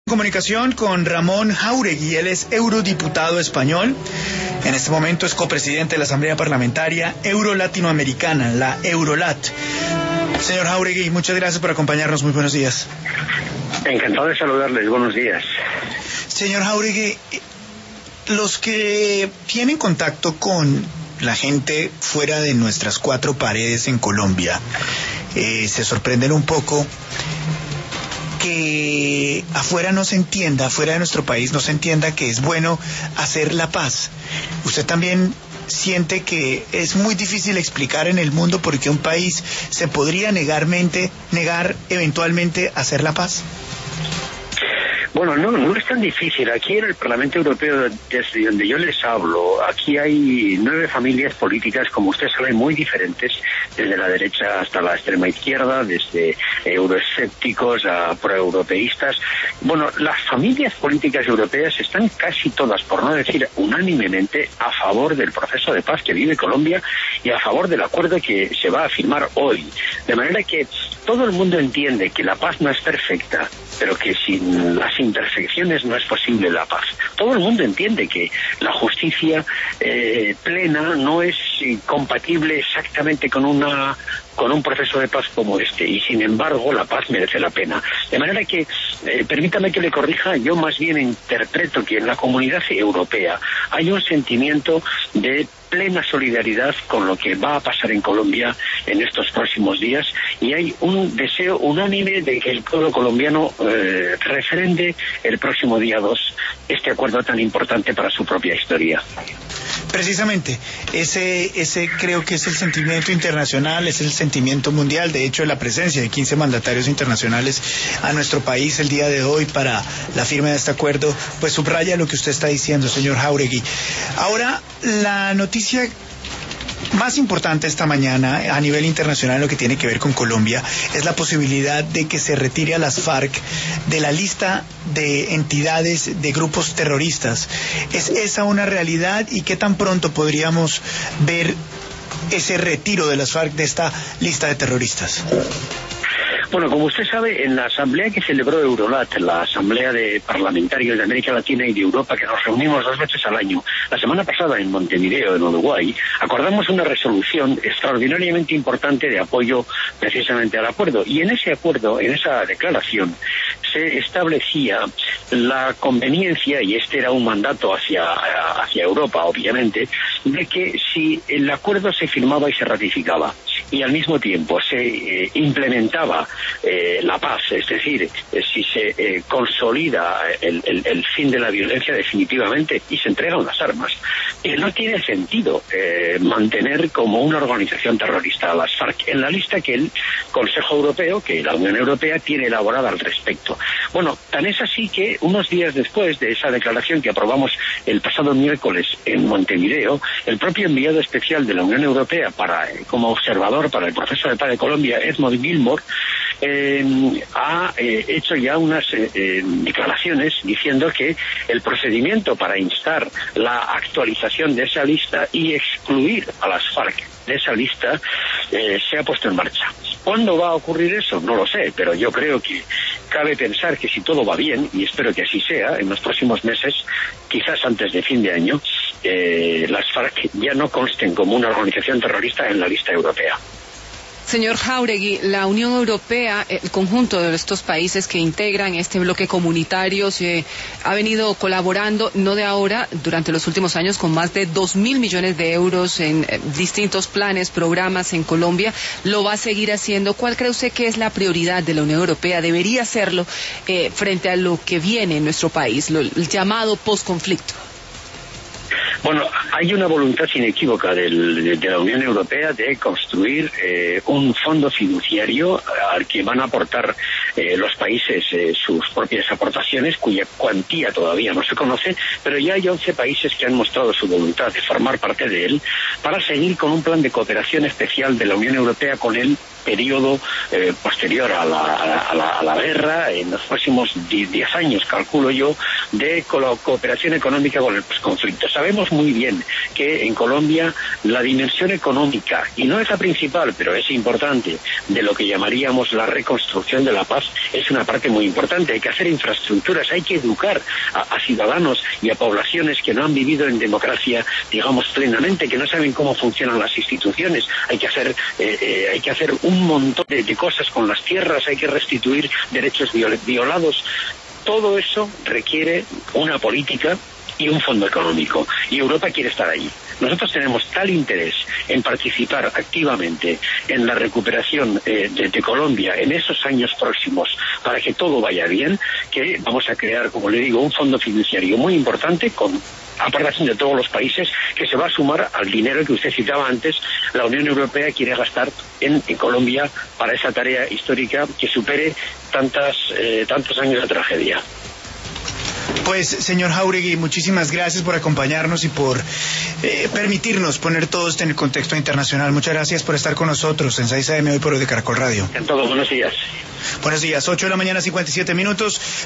Comunicación con Ramón Jáuregui, él es eurodiputado español, en este momento es copresidente de la Asamblea Parlamentaria Euro-Latinoamericana, la Eurolat. Señor Jáuregui, muchas gracias por acompañarnos, muy buenos días. Encantado de saludarles, buenos días. Señor Jáuregui, los que tienen contacto con la gente fuera de nuestras cuatro paredes en Colombia, se sorprenden un poco que afuera no se entienda, afuera de nuestro país no se entienda que es bueno hacer la paz. ¿Usted también siente que es muy difícil explicar en el mundo por qué un país se podría negar eventualmente a hacer la paz? Bueno, no es tan difícil. Aquí en el Parlamento Europeo, desde donde yo les hablo, aquí hay 9 familias políticas, como usted sabe, muy diferentes, desde la derecha hasta la extrema izquierda, desde euroescépticos a proeuropeístas. Bueno, las familias políticas europeas están casi todas, por no decir unánimemente, a favor del proceso de paz que vive Colombia y a favor del acuerdo que se va a firmar hoy. De manera que todo el mundo entiende que la paz no es perfecta, pero que sin las imperfecciones no es posible la paz. Todo el mundo entiende que la justicia plena no es compatible exactamente con un proceso de paz como este, y sin embargo la paz merece la pena. De manera que, permítame que le corrija, yo más bien interpreto que en la comunidad europea hay un sentimiento de plena solidaridad con lo que va a pasar en Colombia en estos próximos días, y hay un deseo unánime de que el pueblo colombiano refrende el próximo día 2 este acuerdo tan importante para su propia historia. Precisamente, ese creo que es el sentimiento internacional, es el sentimiento mundial. De hecho, la presencia de 15 mandatarios internacionales a nuestro país el día de hoy para la firma de este acuerdo, pues subraya lo que usted está diciendo, señor Jáuregui. Ahora, la noticia más importante esta mañana a nivel internacional, lo que tiene que ver con Colombia, es la posibilidad de que se retire a las FARC de la lista de entidades de grupos terroristas. ¿Es esa una realidad y qué tan pronto podríamos ver ese retiro de las FARC de esta lista de terroristas? Bueno, como usted sabe, en la asamblea que celebró Eurolat, la asamblea de parlamentarios de América Latina y de Europa, que nos reunimos 2 veces al año, la semana pasada en Montevideo, en Uruguay, acordamos una resolución extraordinariamente importante de apoyo precisamente al acuerdo. Y en ese acuerdo, en esa declaración, se establecía la conveniencia, y este era un mandato hacia Europa, obviamente, de que si el acuerdo se firmaba y se ratificaba, y al mismo tiempo se implementaba la paz, es decir, si se consolida el fin de la violencia definitivamente y se entregan las armas, no tiene sentido mantener como una organización terrorista a las FARC en la lista que el Consejo Europeo, que la Unión Europea tiene elaborada al respecto. Bueno, tan es así que unos días después de esa declaración que aprobamos el pasado miércoles en Montevideo, el propio enviado especial de la Unión Europea como observador para el proceso de paz de Colombia, Edmund Gilmore, ha hecho ya unas declaraciones diciendo que el procedimiento para instar la actualización de esa lista y excluir a las FARC de esa lista se ha puesto en marcha. ¿Cuándo va a ocurrir eso? No lo sé, pero yo creo que cabe pensar que si todo va bien, y espero que así sea, en los próximos meses, quizás antes de fin de año, las FARC ya no consten como una organización terrorista en la lista europea. Señor Jáuregui, la Unión Europea, el conjunto de estos países que integran este bloque comunitario, ha venido colaborando, no de ahora, durante los últimos años, con más de 2.000 millones de euros en distintos planes, programas en Colombia. ¿Lo va a seguir haciendo? ¿Cuál cree usted que es la prioridad de la Unión Europea? ¿Debería hacerlo frente a lo que viene en nuestro país, el llamado posconflicto? Bueno, hay una voluntad inequívoca de la Unión Europea de construir un fondo fiduciario al que van a aportar los países sus propias aportaciones, cuya cuantía todavía no se conoce, pero ya hay 11 países que han mostrado su voluntad de formar parte de él para seguir con un plan de cooperación especial de la Unión Europea con el periodo posterior a la guerra. En los próximos 10 años, calculo yo, de cooperación económica con el posconflicto. Sabemos muy bien que en Colombia la dimensión económica, y no es la principal, pero es importante, de lo que llamaríamos la reconstrucción de la paz, es una parte muy importante. Hay que hacer infraestructuras, hay que educar a ciudadanos y a poblaciones que no han vivido en democracia, digamos, plenamente, que no saben cómo funcionan las instituciones. Hay que hacer un montón de cosas con las tierras, hay que restituir derechos violados. Todo eso requiere una política y un fondo económico, y Europa quiere estar allí. Nosotros tenemos tal interés en participar activamente en la recuperación de Colombia en esos años próximos para que todo vaya bien, que vamos a crear, como le digo, un fondo fiduciario muy importante con aportación de todos los países, que se va a sumar al dinero que usted citaba antes. La Unión Europea quiere gastar en Colombia para esa tarea histórica que supere tantos años de tragedia. Pues, señor Jáuregui, muchísimas gracias por acompañarnos y por permitirnos poner todo esto en el contexto internacional. Muchas gracias por estar con nosotros en 6 AM hoy por hoy de Caracol Radio. En todo, buenos días. Buenos días, 8 de la mañana, 57 minutos.